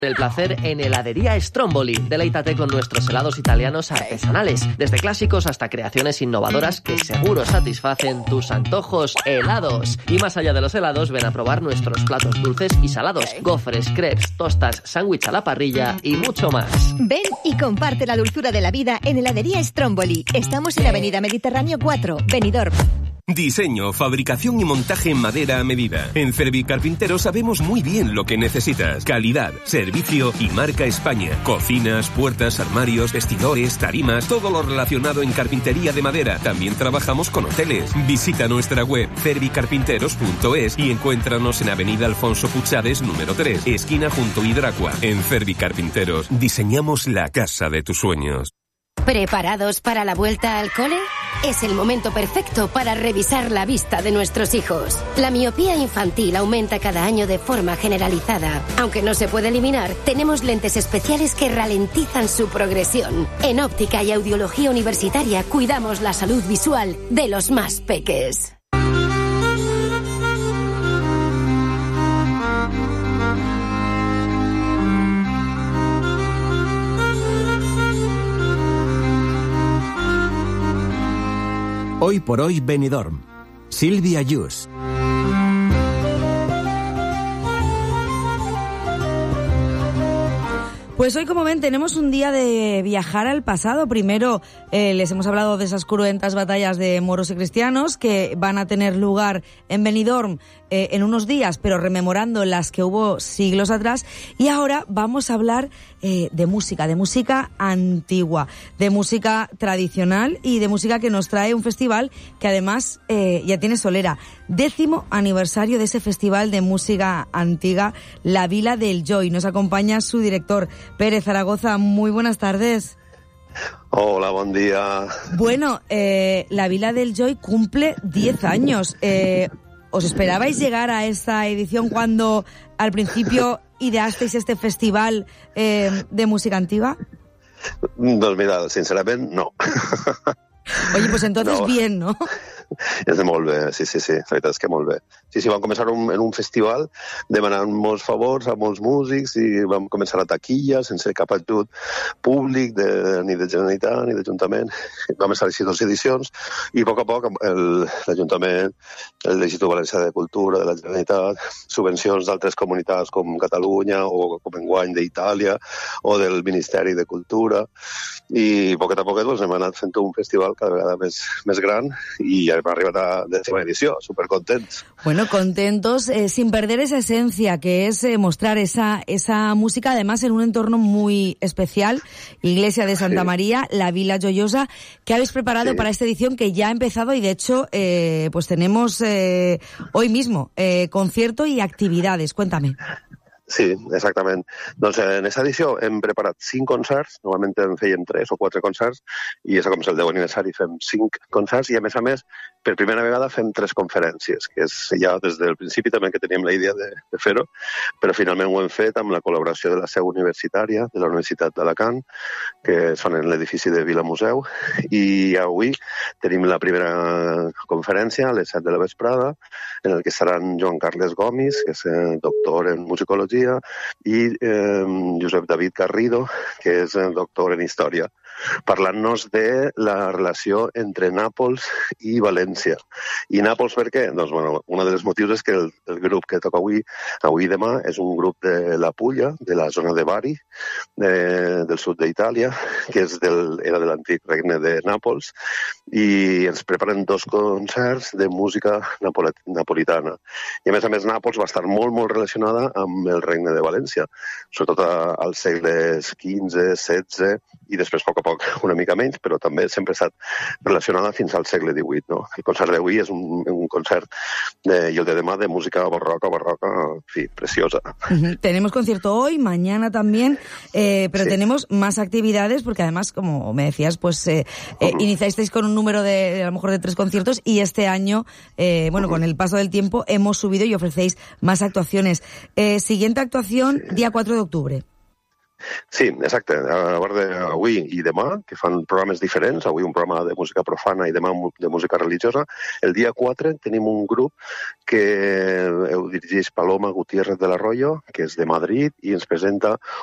El placer en Heladería Stromboli. Deleítate con nuestros helados italianos artesanales, desde clásicos hasta creaciones innovadoras que seguro satisfacen tus antojos helados. Y más allá de los helados, ven a probar nuestros platos dulces y salados, gofres, crepes, tostas, sándwich a la parrilla y mucho más. Ven y comparte la dulzura de la vida en Heladería Stromboli. Estamos en Avenida Mediterráneo 4, Benidorm. Diseño, fabricación y montaje en madera a medida. En Cervi Carpintero sabemos muy bien lo que necesitas. Calidad, servicio y marca España. Cocinas, puertas, armarios, vestidores, tarimas, todo lo relacionado en carpintería de madera. También trabajamos con hoteles. Visita nuestra web cervicarpinteros.es y encuéntranos en Avenida Alfonso Puchades, número 3, esquina junto a Hidracua. En Cervi Carpinteros diseñamos la casa de tus sueños. ¿Preparados para la vuelta al cole? Es el momento perfecto para revisar la vista de nuestros hijos. La miopía infantil aumenta cada año de forma generalizada. Aunque no se puede eliminar, tenemos lentes especiales que ralentizan su progresión. En Óptica y Audiología Universitaria cuidamos la salud visual de los más peques. Hoy por hoy Benidorm. Silvia Yus. Pues hoy, como ven, tenemos un día de viajar al pasado. Primero les hemos hablado de esas cruentas batallas de moros y cristianos que van a tener lugar en Benidorm en unos días, pero rememorando las que hubo siglos atrás. Y ahora vamos a hablar de música antigua, de música tradicional y de música que nos trae un festival que además ya tiene solera. 10º aniversario de ese festival de música antigua, La Vila del Joy. Nos acompaña su director, Pere Zaragoza. Muy buenas tardes. Hola, buen día. Bueno, La Vila del Joy cumple 10 años. ¿Os esperabais llegar a esta edición cuando al principio ideasteis este festival de música antigua? Doncs mira, sincerament, no. Oye, pues entonces no. Bien, ¿no? És molt bé, sí, la veritat és que molt bé. Sí, vam començar en un festival demanant molts favors a molts músics i vam començar a taquilla sense cap ajut públic ni de Generalitat ni d'Ajuntament. Vam estar així 2 edicions i a poc l'Ajuntament, l'Institut Valencià de Cultura de la Generalitat, subvencions d'altres comunitats com Catalunya o com enguany d'Itàlia o del Ministeri de Cultura i a poc hem anat fent un festival cada vegada més gran i ja hem arribat a 10ª edició, supercontents. Bueno, contentos, sin perder esa esencia que es mostrar esa música, además en un entorno muy especial, Iglesia de Santa María, la Vila Joyosa, que habéis preparado para esta edición que ya ha empezado y de hecho pues tenemos hoy mismo concierto y actividades. Cuéntame. Sí, exactament. Doncs en aquesta edició hem preparat 5 concerts, normalment en fèiem 3 o 4 concerts, i és com és el 10è aniversari, fem 5 concerts, i a més, per primera vegada fem 3 conferències, que és ja des del principi també que teníem la idea de fer-ho, però finalment ho hem fet amb la col·laboració de la seu universitària de la Universitat d'Alacant, que es fan en l'edifici de Vila Museu, i avui tenim la primera conferència a les 7 de la vesprada, en el que estaran Joan Carles Gomis, que és doctor en musicologia, i Josep David Garrido, que és doctor en història, parlant-nos de la relació entre Nàpols i València. I Nàpols per què? Doncs, bueno, un dels motius és que el grup que toca avui i demà és un grup de la Pulla, de la zona de Bari, del sud d'Itàlia, que era de l'antic regne de Nàpols, i ens preparen 2 concerts de música napolitana. I a més, Nàpols va estar molt, molt relacionada amb el regne de València, sobretot als segles XV, XVI, i després, a poc, una mica menys, però també sempre ha estat relacionada fins al segle XVIII. ¿no? El concert d'avui és un concert y el de demà de música barroca, en fin, preciosa. Tenemos concierto hoy, mañana también, pero tenemos más actividades porque además, como me decías, pues iniciasteis con un número de a lo mejor de 3 conciertos y este año, con el paso del tiempo hemos subido y ofrecéis más actuaciones. Siguiente actuación, día 4 de octubre. Sí, exacte. A part d'avui i demà, que fan programes diferents, avui un programa de música profana i demà de música religiosa, el dia 4 tenim un grup que ho dirigeix Paloma Gutiérrez del Arroyo, que és de Madrid, i ens presenta